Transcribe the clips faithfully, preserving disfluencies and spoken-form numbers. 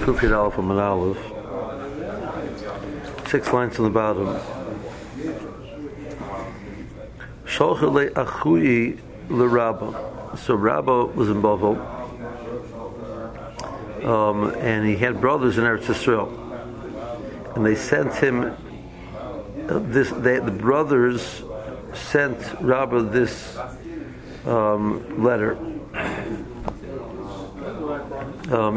Kufid Aleph and Aleph. Six lines on the bottom. Sholchele Achui LeRabba. So Rabba was in Bavel, um, and he had brothers in Eretz Yisrael, and they sent him uh, this. They, the brothers sent Rabba this um, letter. Um,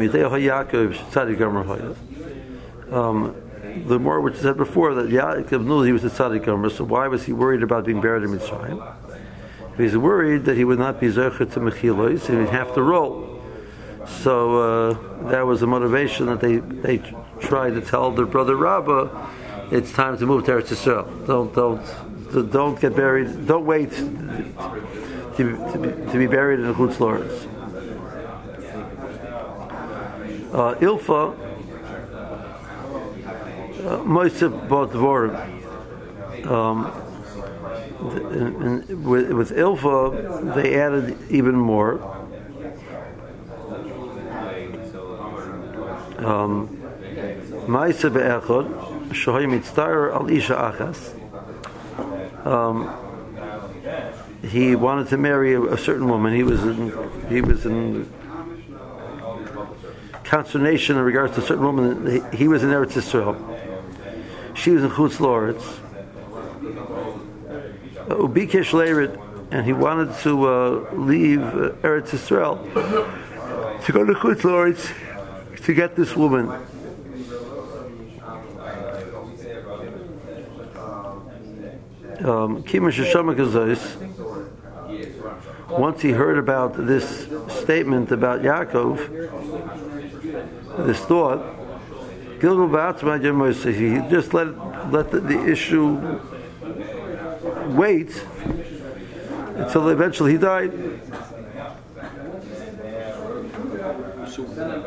um, the more which said before that Yaakov knew he was a tzaddik gomer, so why was he worried about being buried in Mitzrayim? He's worried that he would not be zecher to mechilos, he would have to roll. So uh, that was the motivation that they they tried to tell their brother Rabbah, it's time to move to Eretz Yisrael. Don't don't don't get buried. Don't wait to, to, be, to be buried in the Chutz La'aretz. Uh, Ilfa, Moisef bought Dvorim. Um, with, with Ilfa, they added even more. Ma'aseh be'echad, shohay mitztarer al isha achas. He wanted to marry a, a certain woman. He was in, he was in consternation in regards to a certain woman. He, he was in Eretz Yisrael. She was in Chutz La'aretz. Ubikesh Leirit, and he wanted to uh, leave uh, Eretz Yisrael to go to Chutz La'aretz to get this woman. Um, once he heard about this statement about Yaakov, this thought, he just let let the, the issue wait until eventually he died. So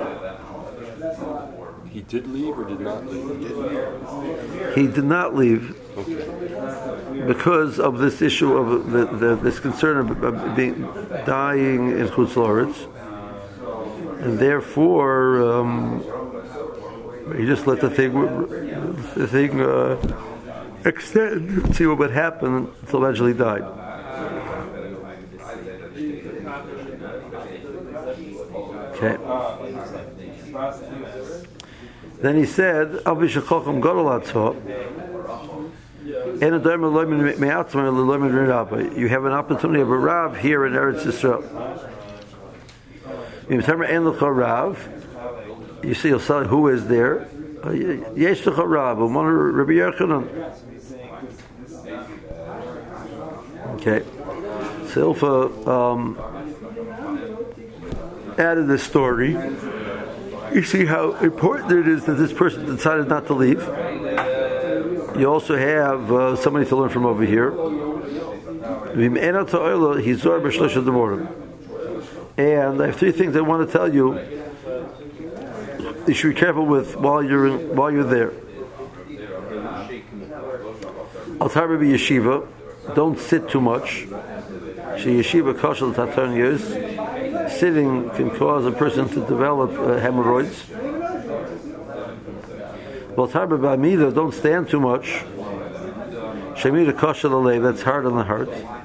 he did leave or did not leave? He did not leave. Okay. Because of this issue of the, the, this concern of, of being dying in Chutz La'aretz, and therefore um, he just let the thing the thing uh, extend, see what would happen until eventually he died. Okay. Then he said, "Al b'shechochem gadol atzah." You have an opportunity of a Rav here in Eretz Yisrael. You see, who is there? Yesh lecha Rav, Rabbi Yochanan. Okay. So Ilfa um, added this story. You see how important it is that this person decided not to leave. You also have uh, somebody to learn from over here. And I have three things I want to tell you. You should be careful with while you're in, while you're there. Al-Tarba be yeshiva. Don't sit too much. She yeshiva kashal tatanyos. Sitting can cause a person to develop uh, hemorrhoids. Well, Tarba ba'amida, don't stand too much. Shemida kashal alei, that's hard on the heart.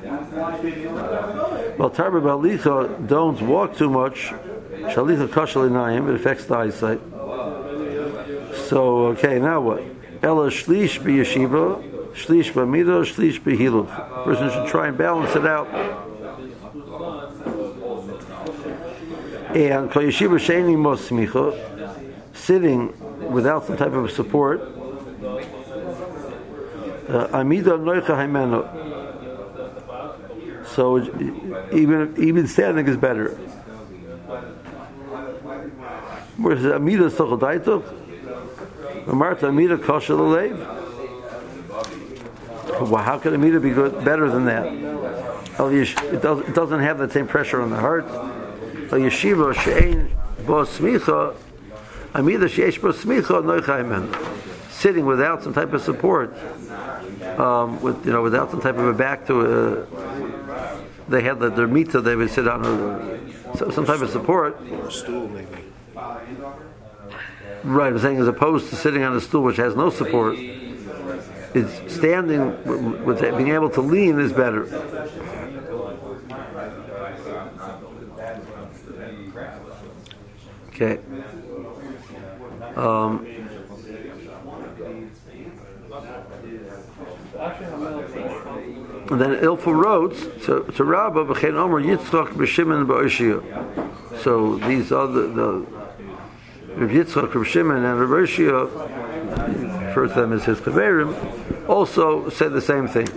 Well, Tarba ba'alicha, don't walk too much. Shalicha kashal inayim, it affects the eyesight. So, okay, now what? Ela shlish b'yeshiva, shlish ba'amida, shlish b'hiluv. Person should try and balance it out. And kol yeshiva she'eni mos smicha, sitting without some type of support, amida noicha haimeno. So even even standing is better. Whereas amida stochel daito, Marta amida kosher l'leiv. Well, how can amida be good, better than that? It doesn't, it doesn't have the same pressure on the heart. Yeshiva she'ein bo smicha. Sitting without some type of support, um, with you know, without some type of a back to a, they had the, their mita, they would sit on a, some type of support. Or a stool, maybe. Right, I'm saying as opposed to sitting on a stool which has no support, it's standing with being able to lean is better. Okay. Um, and then Ilfa wrote to, to Rabbah, B'chein Omer Yitzchak B'Shimon B'Oshia. So these are the, the Reb Yitzchak, Reb Shimon, and Reb Oshia, refer to them as his Chaverim, also said the same thing.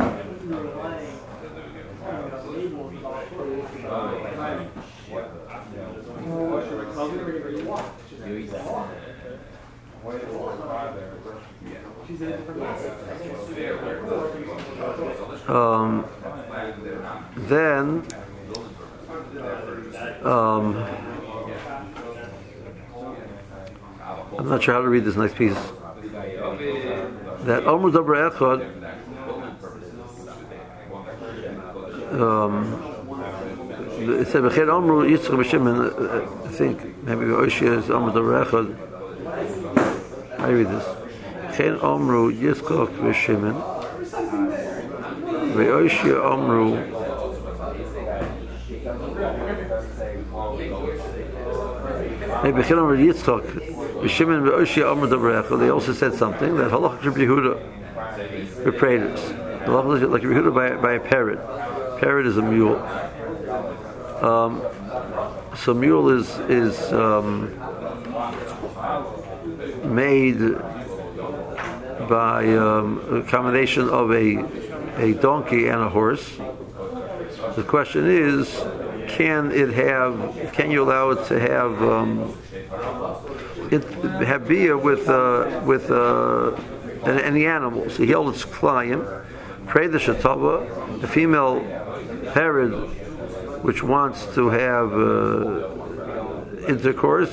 Um, then, um, I'm not sure how to read this next piece. That Omer Daber Echad, um, it said B'chein Omer Yitzchak B'Shimon. I think maybe Oshia is Omer Daber Echad. I read this. B'chein Omer Yitzchak B'Shimon. Ve'oshia Omru maybe B'chein Omer Yitzchak B'Shimon Ve'oshia Omru Daber Echad. They also said something that Halach Reb Yehuda repraders. Halach like Reb Yehuda by, by a parrot. Parrot is a mule. Um, so mule is is um, made by um, a combination of a a donkey and a horse. The question is, can it have? Can you allow it to have um, it have bia with uh, with uh, any animals? So he held its klayim, prayed the shatava, a female parrot which wants to have uh, intercourse.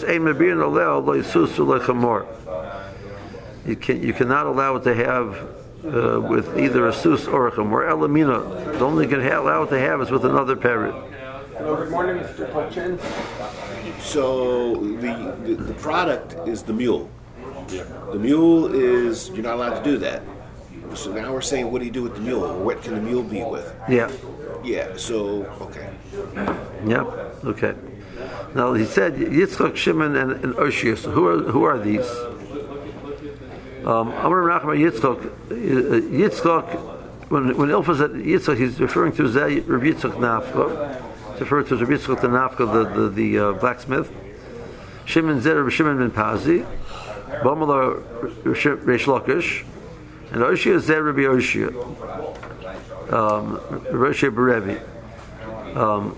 You can you cannot allow it to have. Uh, with either a sus or a chamor, elamina. The only can ha- allow it to have is with another parrot. Hello, good morning, Mister Pachin. So the, the the product is the mule. The mule is you're not allowed to do that. So now we're saying, what do you do with the mule? Or what can the mule be with? Yeah. Yeah. So okay. Yep. Okay. Now he said Yitzchak, Shimon, and, and Oshia. So who are who are these? Um, Amar Nachman Yitzchak, Yitzchak, when when Ilfa said Yitzchak, he's referring to Zeh Reb Yitzchak Nafka. He's referring to Reb Yitzchak the Nafka, the the, the uh, blacksmith. Shimon Zeh Reb Shimon ben Pazi, Bamala Reish Lakish, and Oshia Zeh Reb Oshia, um, Roshia Berevi. Um,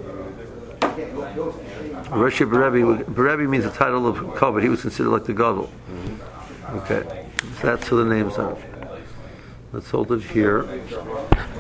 Roshia Berevi. Berevi means the title of Kavod. He was considered like the Gadol. Okay, that's who the names are. Let's hold it here.